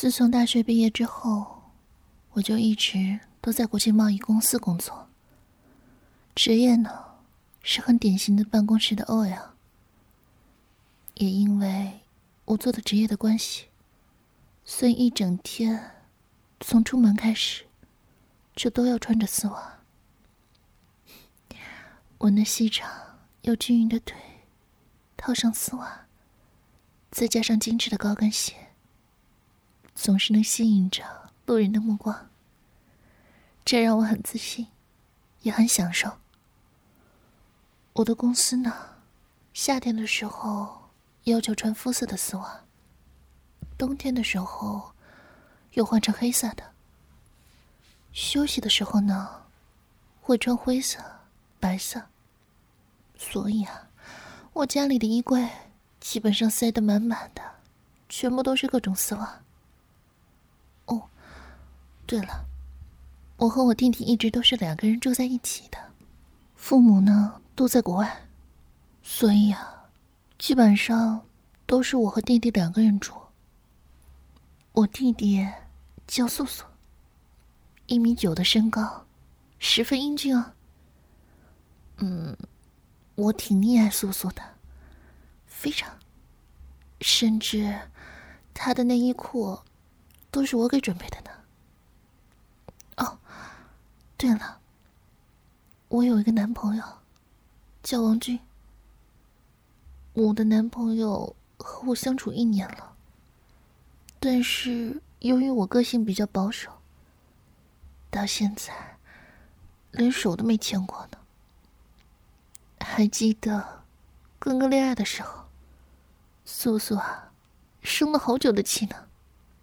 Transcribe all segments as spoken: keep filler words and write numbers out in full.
自从大学毕业之后，我就一直都在国际贸易公司工作。职业呢，是很典型的办公室的 O L。也因为我做的职业的关系，所以一整天，从出门开始，就都要穿着丝袜。我那细长又均匀的腿，套上丝袜，再加上精致的高跟鞋，总是能吸引着路人的目光。这让我很自信，也很享受。我的公司呢，夏天的时候要求穿肤色的丝袜，冬天的时候又换成黑色的。休息的时候呢，会穿灰色、白色。所以啊，我家里的衣柜基本上塞得满满的，全部都是各种丝袜。哦，对了，我和我弟弟一直都是两个人住在一起的，父母呢都在国外，所以啊，基本上都是我和弟弟两个人住。我弟弟叫素素，一米九的身高，十分英俊啊。嗯，我挺溺爱素素的，非常，甚至她的内衣裤都是我给准备的呢。哦，对了，我有一个男朋友，叫王俊。我的男朋友和我相处一年了，但是由于我个性比较保守，到现在连手都没牵过呢。还记得刚刚恋爱的时候，素素啊，生了好久的气呢，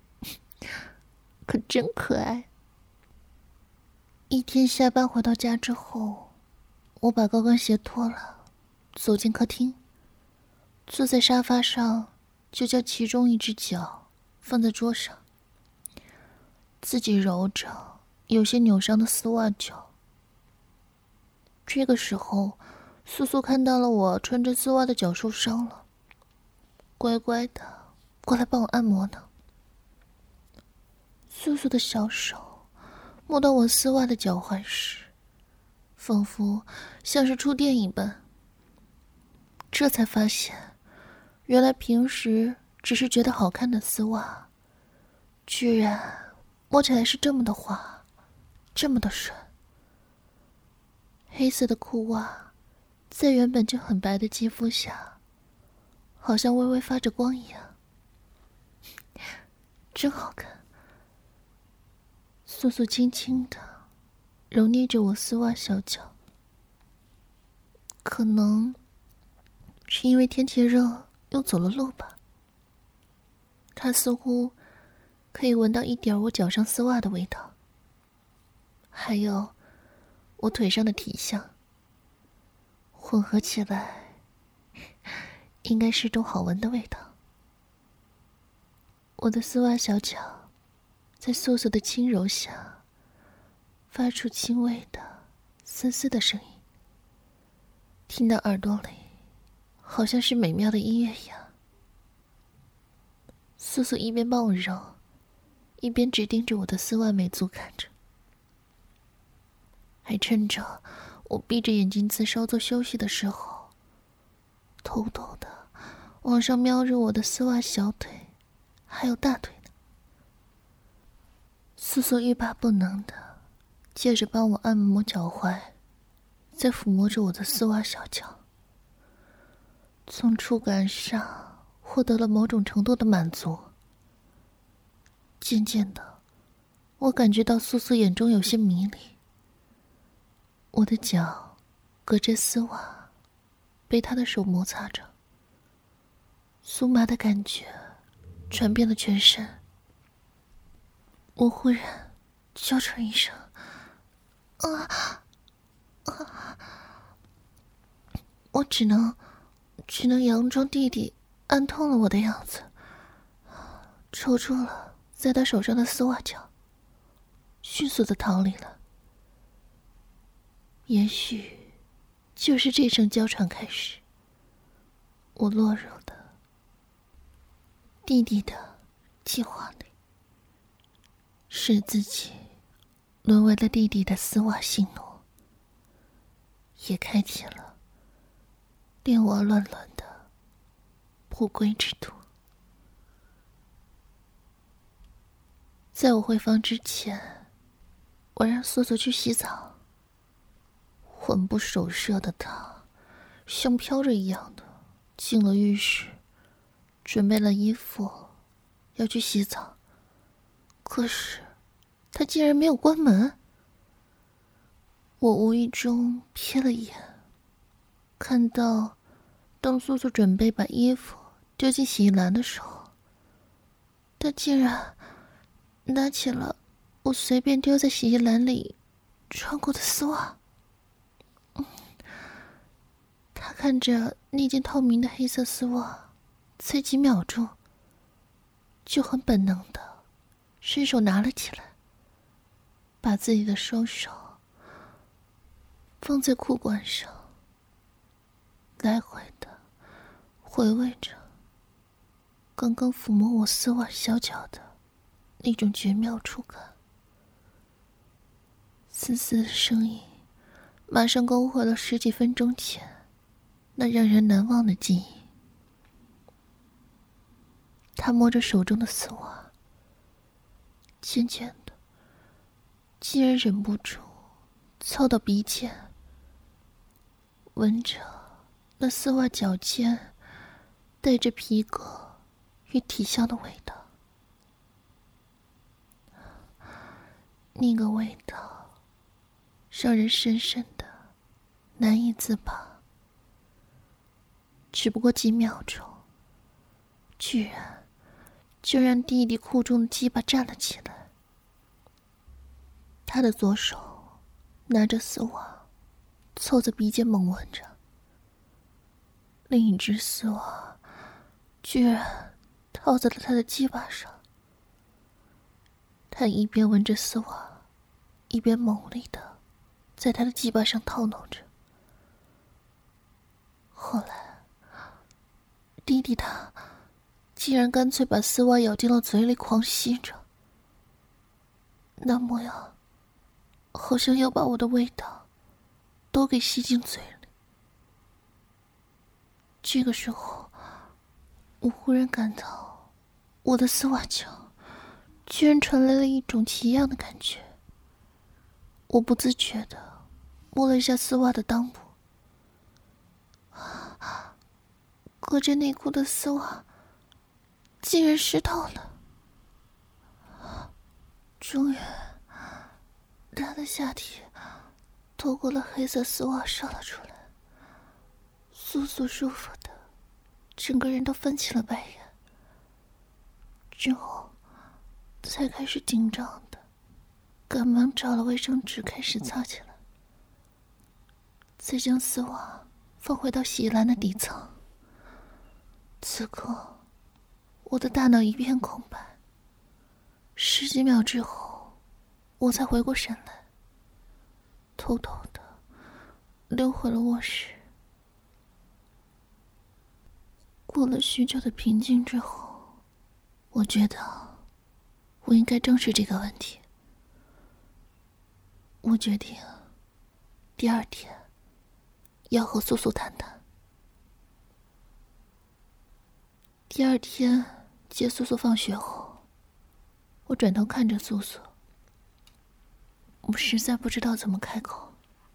可真可爱。一天下班回到家之后，我把高跟鞋脱了，走进客厅，坐在沙发上，就将其中一只脚放在桌上，自己揉着有些扭伤的丝袜脚。这个时候，素素看到了我穿着丝袜的脚受伤了，乖乖的过来帮我按摩呢。素素的小手摸到我丝袜的脚踝时，仿佛像是触电一般。这才发现，原来平时只是觉得好看的丝袜，居然摸起来是这么的滑，这么的顺。黑色的裤袜在原本就很白的肌肤下，好像微微发着光一样，真好看。素素轻轻的揉捏着我丝袜小脚，可能是因为天气热又走了路吧，她似乎可以闻到一点我脚上丝袜的味道，还有我腿上的体香，混合起来应该是种好闻的味道。我的丝袜小脚在素素的轻柔下发出轻微的嘶嘶的声音，听到耳朵里好像是美妙的音乐一样。素素一边帮我揉，一边直盯着我的丝袜美足看着，还趁着我闭着眼睛自稍作休息的时候，偷偷的往上瞄着我的丝袜小腿还有大腿呢。素素欲罢不能的接着帮我按摩脚踝，再抚摸着我的丝袜小脚，从触感上获得了某种程度的满足。渐渐的，我感觉到素素眼中有些迷离，我的脚隔着丝袜被她的手摩擦着，酥麻的感觉传遍了全身。我忽然叫出一声啊啊！我只能只能佯装弟弟按痛了我的样子，抽出了在他手上的丝袜脚，迅速的逃离了。也许就是这声娇喘开始，我落入了弟弟的计划里。 使自己沦为了弟弟的丝袜性奴，也开启了恋娃乱伦的不归之途。在我回房之前，我让素素去洗澡。魂不守舍的她像飘着一样的进了浴室，准备了衣服要去洗澡，可是她竟然没有关门。我无意中瞥了一眼，看到当素素准备把衣服丢进洗衣篮的时候，她竟然拿起了我随便丢在洗衣篮里穿过的丝袜。他看着那件透明的黑色丝袜，才几秒钟就很本能的伸手拿了起来，把自己的双手放在裤管上，来回的回味着刚刚抚摸我丝袜小脚的那种绝妙触感。丝丝的声音马上勾回了十几分钟前那让人难忘的记忆。他摸着手中的丝袜，渐渐的竟然忍不住凑到鼻前，闻着那丝袜脚尖带着皮革与体香的味道。那个味道让人深深的难以自拔。只不过几秒钟，居然就让弟弟裤中的鸡巴站了起来。他的左手拿着丝袜，凑在鼻尖猛闻着，另一只丝袜居然套在了他的鸡巴上。他一边闻着丝袜，一边猛力的在他的鸡巴上套弄着。后来弟弟他竟然干脆把丝袜咬进了嘴里狂吸着，那模样好像要把我的味道都给吸进嘴里。这个时候我忽然感到我的丝袜脚居然传来了一种奇样的感觉。我不自觉地摸了一下丝袜的裆部，隔着内裤的丝袜竟然湿透了。终于他的下体透过了黑色丝袜上了出来，素素舒服的整个人都翻起了白眼，之后才开始紧张的赶忙找了卫生纸开始擦起来，再将丝袜放回到洗衣篮的底层。此刻我的大脑一片空白，十几秒之后我才回过神来，偷偷的溜回了卧室。过了许久的平静之后，我觉得我应该正视这个问题。我决定第二天要和素素谈谈。第二天接素素放学后，我转头看着素素，我实在不知道怎么开口。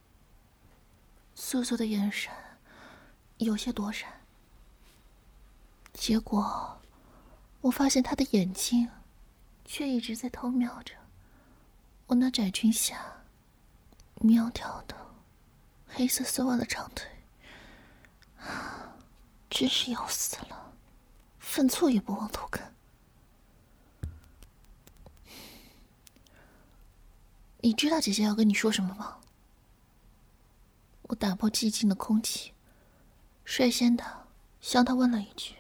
素素的眼神有些躲闪，结果我发现她的眼睛却一直在偷瞄着我那窄裙下苗条的黑色丝袜的长腿。真是要死了，犯错也不忘偷看。你知道姐姐要跟你说什么吗？我打破寂静的空气，率先的向她问了一句。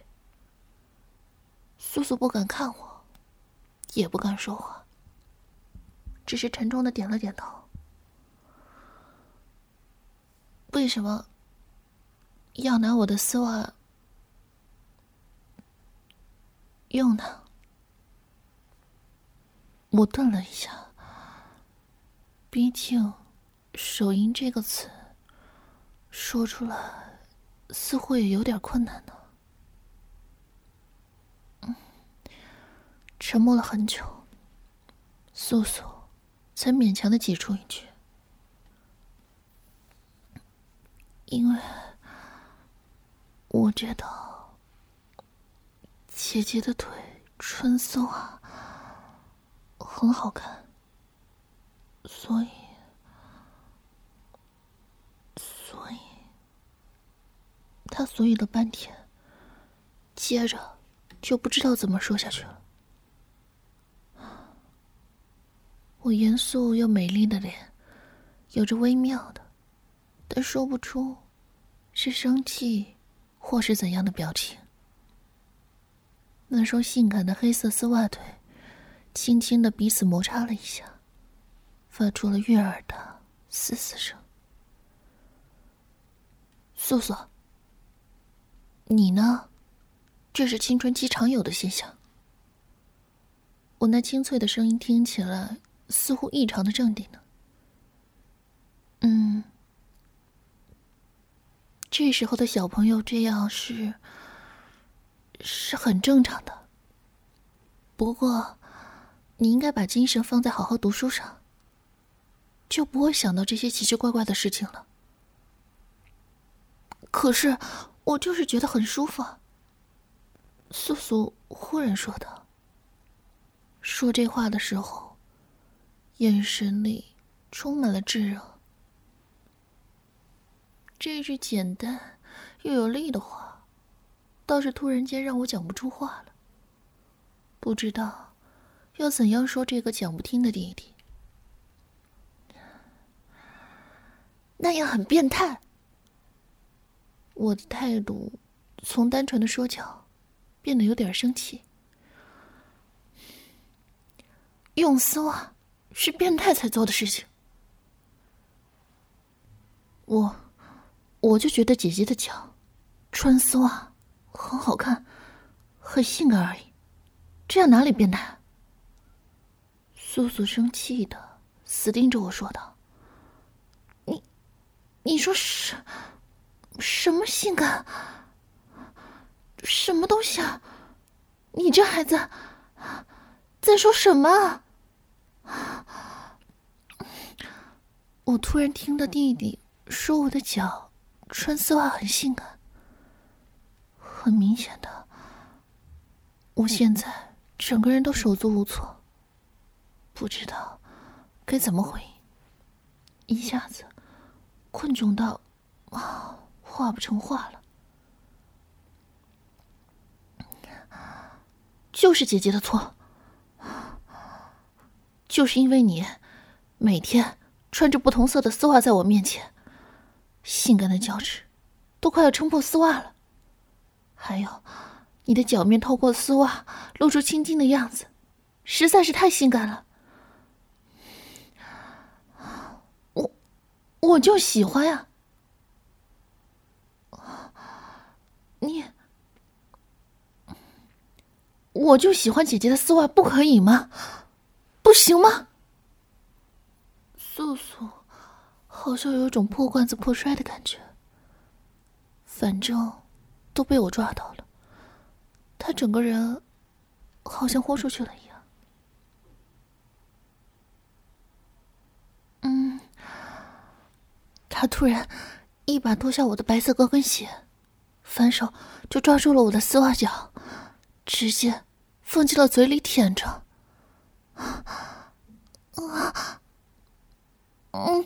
素素不敢看我，也不敢说话，只是沉重的点了点头。为什么要拿我的丝袜用呢？ 我顿了一下，毕竟手淫这个词说出来似乎也有点困难呢。嗯，沉默了很久，素素才勉强的挤出一句：“因为我觉得姐姐的腿穿丝袜很好看，所以，所以，他所以了半天，接着就不知道怎么说下去了。我严肃又美丽的脸，有着微妙的，但说不出是生气或是怎样的表情。那双性感的黑色丝袜腿轻轻的彼此摩擦了一下，发出了悦耳的嘶嘶声。素素，你呢？这是青春期常有的现象。我那清脆的声音听起来似乎异常的镇定呢。嗯，这时候的小朋友这样是是很正常的。不过，你应该把精神放在好好读书上，就不会想到这些奇奇怪怪的事情了。可是，我就是觉得很舒服。素素忽然说道。说这话的时候，眼神里充满了炙热。这句简单又有力的话，倒是突然间让我讲不出话了。不知道要怎样说这个讲不听的弟弟。那样很变态。我的态度从单纯的说教变得有点生气。用丝袜是变态才做的事情。我我就觉得姐姐的脚穿丝袜很好看，很性感而已，这样哪里变态？素素生气的死盯着我说道：“你你说什什么性感？什么东西啊？你这孩子在说什么？”我突然听到弟弟说我的脚穿丝袜很性感，很明显的，我现在整个人都手足无措，不知道该怎么回应，一下子困窘到啊，话不成话了。就是姐姐的错，就是因为你每天穿着不同色的丝袜在我面前，性感的脚趾都快要撑破丝袜了。还有，你的脚面透过丝袜露出青筋的样子，实在是太性感了。我，我就喜欢呀。你，我就喜欢姐姐的丝袜，不可以吗？不行吗？素素好像有种破罐子破摔的感觉，反正都被我抓到了，她整个人好像豁出去了一样。嗯，她突然一把脱下我的白色高跟鞋，反手就抓住了我的丝袜脚，直接放进了嘴里舔着。啊，嗯，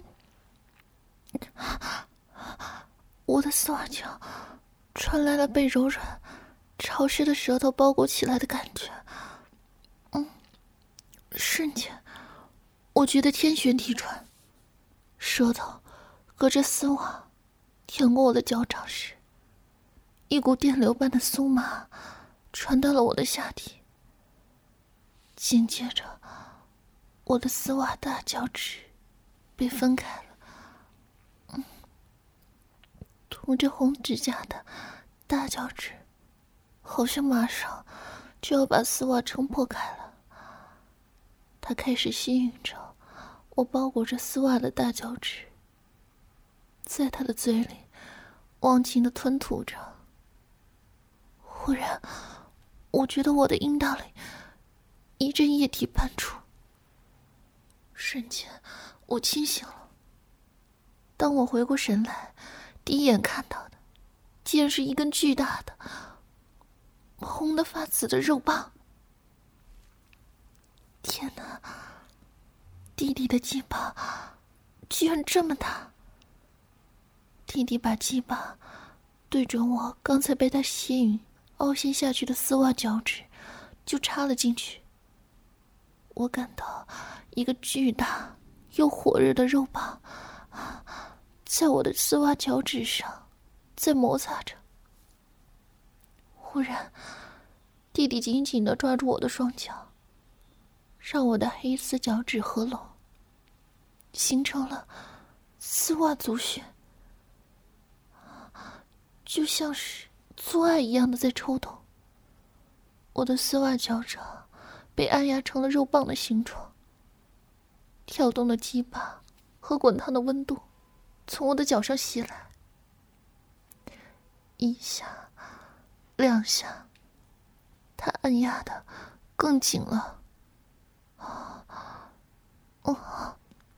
我的丝袜脚传来了被柔软、潮湿的舌头包裹起来的感觉。嗯，瞬间，我觉得天旋地转，舌头隔着丝袜舔过我的脚掌时，一股电流般的酥麻传到了我的下体。紧接着，我的丝袜大脚趾被分开了。嗯，涂着红指甲的大脚趾好像马上就要把丝袜撑破开了。 他开始吸吮着我包裹着丝袜的大脚趾，在他的嘴里忘情地吞吐着。忽然，我觉得我的阴道里一阵液体喷出，瞬间我清醒了。当我回过神来，第一眼看到的竟然是一根巨大的红得发紫的肉棒。天哪，弟弟的鸡巴居然这么大！弟弟把鸡巴对准我刚才被他吸吮凹陷下去的丝袜脚趾就插了进去。我感到一个巨大又火热的肉棒在我的丝袜脚趾上在摩擦着。忽然，弟弟紧紧地抓住我的双脚，让我的黑丝脚趾合拢，形成了丝袜足穴，就像是做爱一样的在抽动。我的丝袜脚掌被按压成了肉棒的形状，跳动的鸡巴和滚烫的温度从我的脚上袭来，一下两下，他按压的更紧了。哦，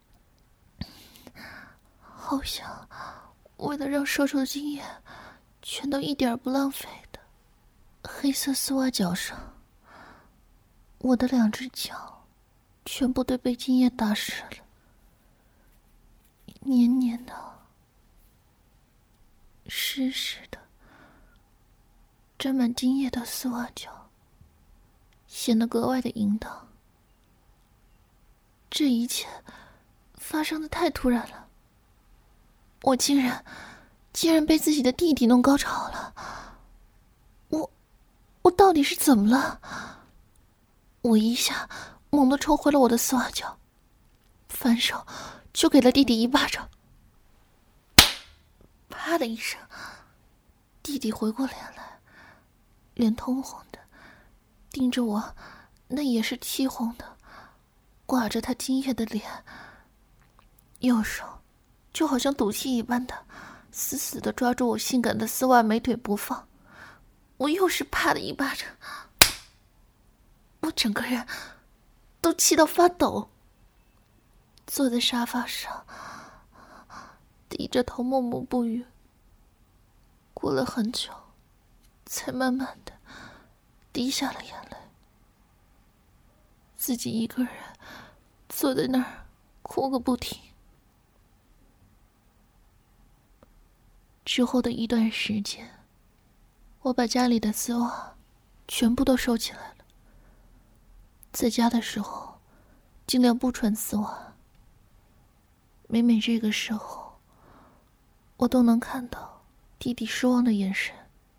好想为了让射出的精液全都一点不浪费的黑色丝袜脚上，我的两只脚全部都被精液打湿了，黏黏的，湿湿的，沾满精液的丝袜脚显得格外的淫荡。这一切发生的太突然了，我竟然竟然被自己的弟弟弄高潮了。我我到底是怎么了？我一下猛地抽回了我的丝袜脚，反手就给了弟弟一巴掌。啪的一声，弟弟回过脸来，脸通红的盯着我那也是漆红的挂着他精液的脸，右手就好像赌气一般的死死地抓住我性感的丝袜美腿不放。我又是啪的一巴掌，我整个人都气到发抖，坐在沙发上低着头默默不语。过了很久，才慢慢的滴下了眼泪，自己一个人坐在那儿哭个不停。之后的一段时间，我把家里的丝袜全部都收起来了。在家的时候尽量不穿丝袜，每每这个时候我都能看到弟弟失望的眼神。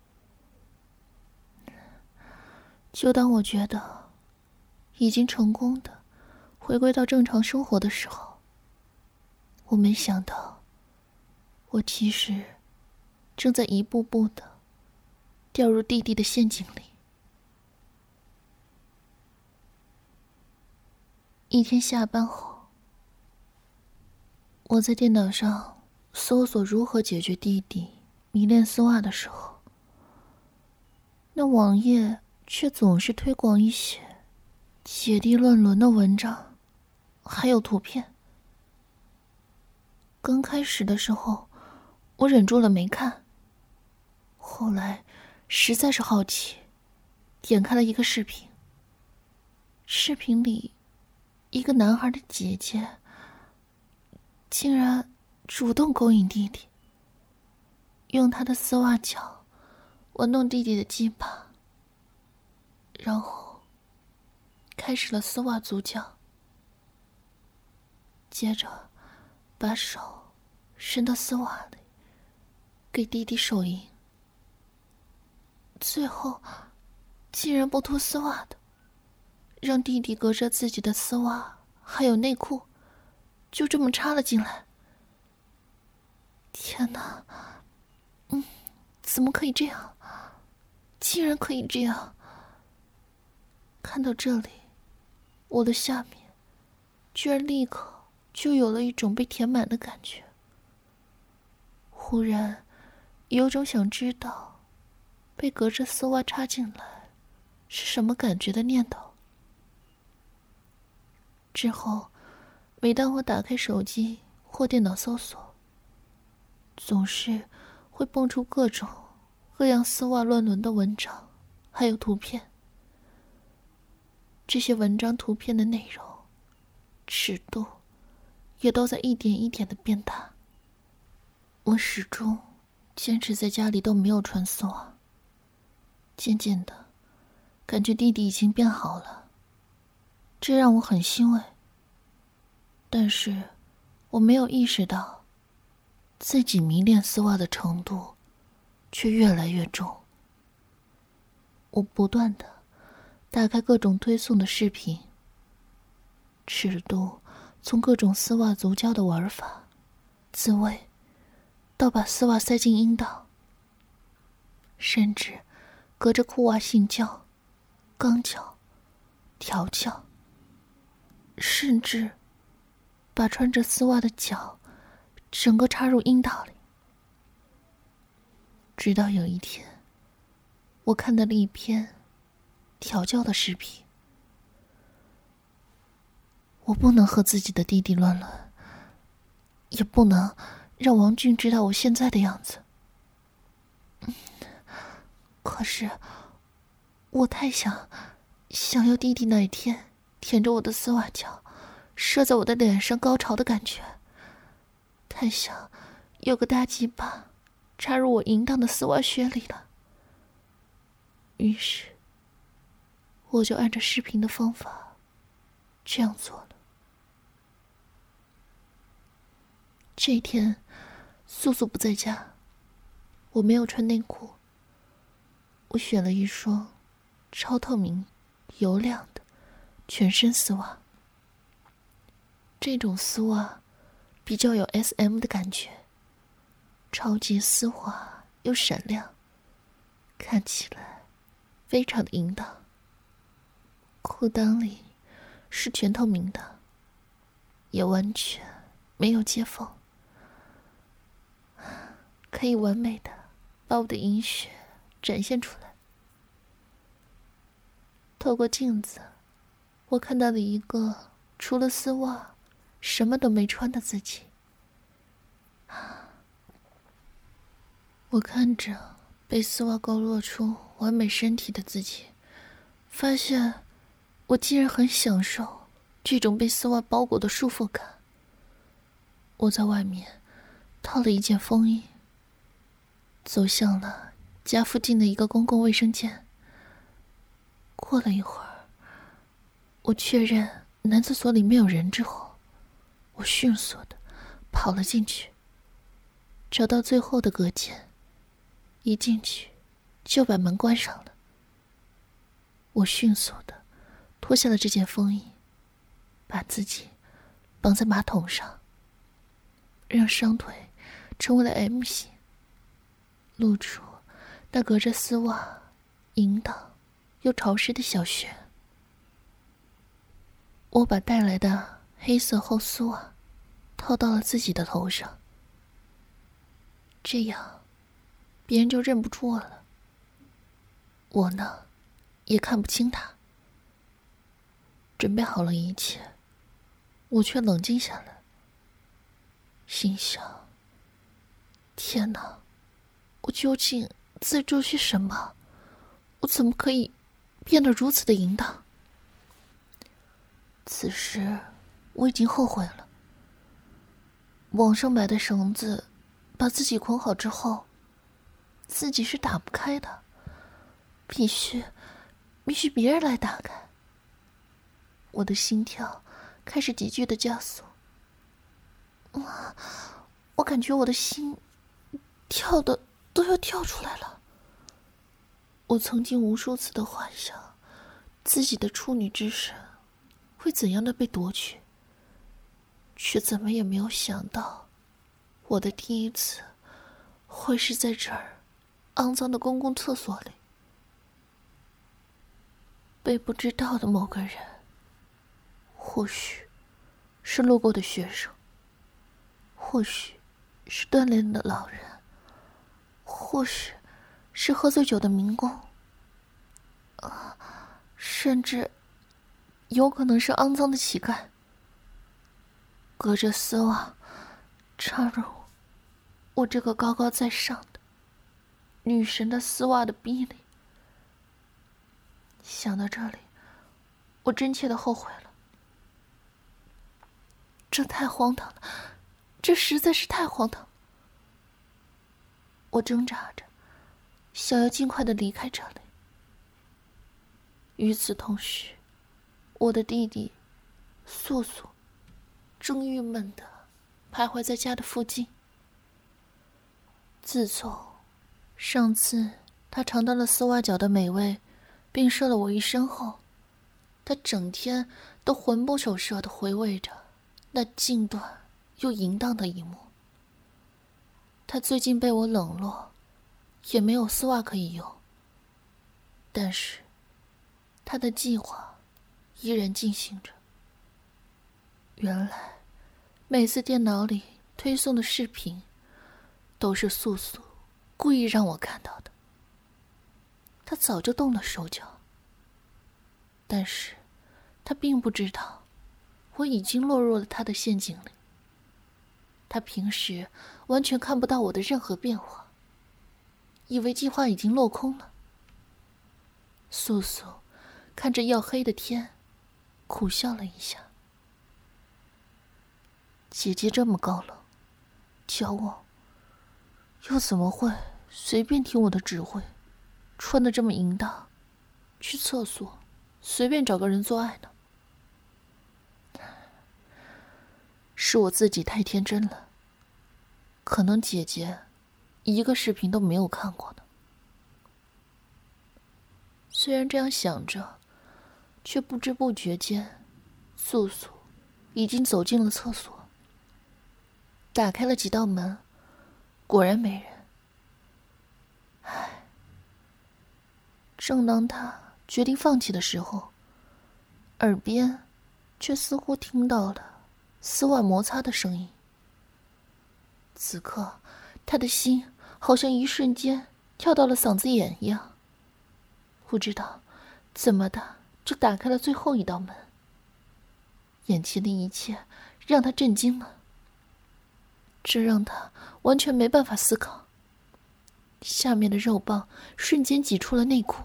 就当我觉得已经成功的回归到正常生活的时候，我没想到我其实正在一步步的掉入弟弟的陷阱里。一天下班后，我在电脑上搜索如何解决弟弟迷恋丝袜的时候，那网页却总是推广一些姐弟乱伦的文章，还有图片。刚开始的时候，我忍住了没看，后来实在是好奇，点开了一个视频。视频里，一个男孩的姐姐竟然主动勾引弟弟，用他的丝袜脚玩弄弟弟的鸡巴，然后开始了丝袜足教，接着把手伸到丝袜里给弟弟手淫，最后竟然不脱丝袜的让弟弟隔着自己的丝袜还有内裤就这么插了进来。天哪，嗯，怎么可以这样？竟然可以这样！看到这里，我的下面居然立刻就有了一种被填满的感觉。忽然有种想知道被隔着丝袜插进来是什么感觉的念头。之后每当我打开手机或电脑搜索，总是会蹦出各种各样丝袜乱伦的文章还有图片。这些文章图片的内容尺度也都在一点一点的变大。我始终坚持在家里都没有穿丝袜，渐渐的感觉弟弟已经变好了，这让我很欣慰。但是我没有意识到自己迷恋丝袜的程度却越来越重。我不断的打开各种推送的视频，尺度从各种丝袜足胶的玩法自慰，到把丝袜塞进阴道，甚至隔着裤袜性交、肛交、调教，甚至把穿着丝袜的脚整个插入阴道里。直到有一天，我看到了一篇调教的视频。我不能和自己的弟弟乱伦，也不能让王俊知道我现在的样子。可是我太想想要弟弟那一天舔着我的丝袜脚射在我的脸上高潮的感觉，太想有个大鸡巴插入我淫荡的丝袜靴里了。于是我就按照视频的方法这样做了。这一天素素不在家，我没有穿内裤。我选了一双超透明油亮的全身丝袜。这种丝袜比较有 S M 的感觉，超级丝滑又闪亮，看起来非常的淫荡。裤裆里是全透明的，也完全没有接缝，可以完美的把我的淫血展现出来。透过镜子，我看到了一个除了丝袜什么都没穿的自己。我看着被丝袜勾勒出完美身体的自己，发现我竟然很享受这种被丝袜包裹的束缚感。我在外面套了一件风衣，走向了家附近的一个公共卫生间。过了一会儿，我确认男厕所里没有人之后，我迅速的跑了进去，找到最后的隔间，一进去就把门关上了。我迅速的脱下了这件风衣，把自己绑在马桶上，让双腿成为了 M 型，露出那隔着丝袜淫荡又潮湿的小穴。我把带来的黑色厚丝袜套到了自己的头上，这样别人就认不出我了。我呢，也看不清他。准备好了一切，我却冷静下来，心想：天哪，我究竟在做些什么？我怎么可以变得如此的淫荡？此时我已经后悔了。网上买的绳子把自己捆好之后，自己是打不开的，必须必须别人来打开。我的心跳开始急剧的加速，哇，我感觉我的心跳的都要跳出来了。我曾经无数次的幻想自己的处女之身会怎样的被夺取，却怎么也没有想到，我的第一次会是在这儿肮脏的公共厕所里，被不知道的某个人，或许是路过的学生，或许是锻炼的老人，或许是喝醉酒的民工，啊，甚至有可能是肮脏的乞丐。隔着丝袜插入我这个高高在上的女神的丝袜的逼里。想到这里，我真切的后悔了。这太荒唐了，这实在是太荒唐了。我挣扎着，想要尽快的离开这里。与此同时，我的弟弟素素正郁闷的徘徊在家的附近。自从上次他尝到了丝袜脚的美味，并射了我一身后，他整天都魂不守舍地回味着那劲断又淫荡的一幕。他最近被我冷落，也没有丝袜可以用，但是他的计划依然进行着。原来每次电脑里推送的视频都是素素故意让我看到的。他早就动了手脚，但是他并不知道我已经落入了他的陷阱里。他平时完全看不到我的任何变化，以为计划已经落空了。素素看着要黑的天，苦笑了一下。姐姐这么高冷，骄傲，又怎么会随便听我的指挥，穿得这么淫荡，去厕所随便找个人做爱呢？是我自己太天真了，可能姐姐一个视频都没有看过呢。虽然这样想着，却不知不觉间，素素已经走进了厕所，打开了几道门，果然没人。唉，正当他决定放弃的时候，耳边却似乎听到了丝袜摩擦的声音。此刻他的心好像一瞬间跳到了嗓子眼一样，不知道怎么的就打开了最后一道门。眼前的一切让他震惊了，这让他完全没办法思考。下面的肉棒瞬间挤出了内裤。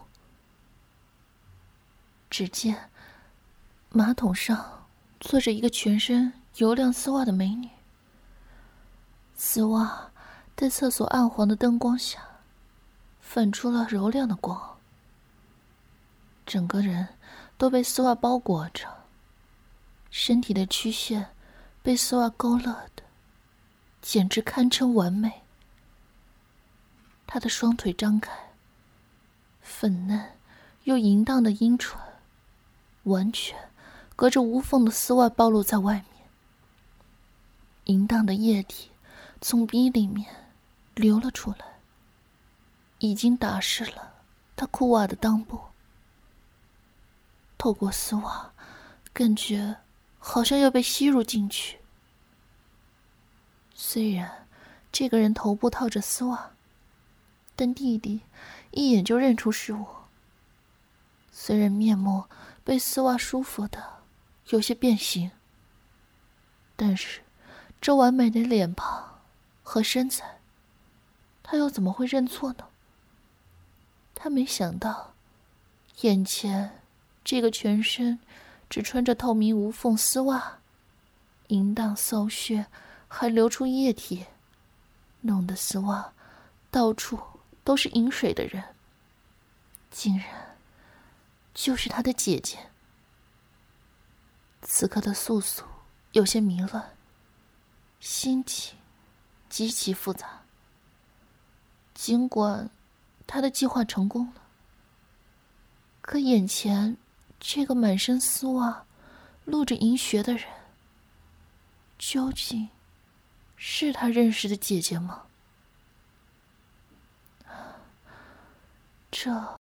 只见马桶上坐着一个全身油亮丝袜的美女，丝袜在厕所暗黄的灯光下泛出了柔亮的光，整个人都被丝袜包裹着，身体的曲线被丝袜勾勒的简直堪称完美。她的双腿张开，粉嫩又淫荡的阴唇完全隔着无缝的丝袜暴露在外面，淫荡的液体从鼻里面流了出来，已经打湿了她裤袜的裆部。透过丝袜，感觉好像要被吸入进去。虽然这个人头部套着丝袜，但弟弟一眼就认出是我。虽然面目被丝袜束缚的有些变形，但是这完美的脸庞和身材，他又怎么会认错呢？他没想到，眼前这个全身只穿着透明无缝丝袜，淫荡骚穴还流出液体，弄得丝袜到处都是饮水的人，竟然就是他的姐姐。此刻的素素有些迷乱，心情极其复杂。尽管他的计划成功了，可眼前这个满身丝袜露着银穴的人，究竟是他认识的姐姐吗？这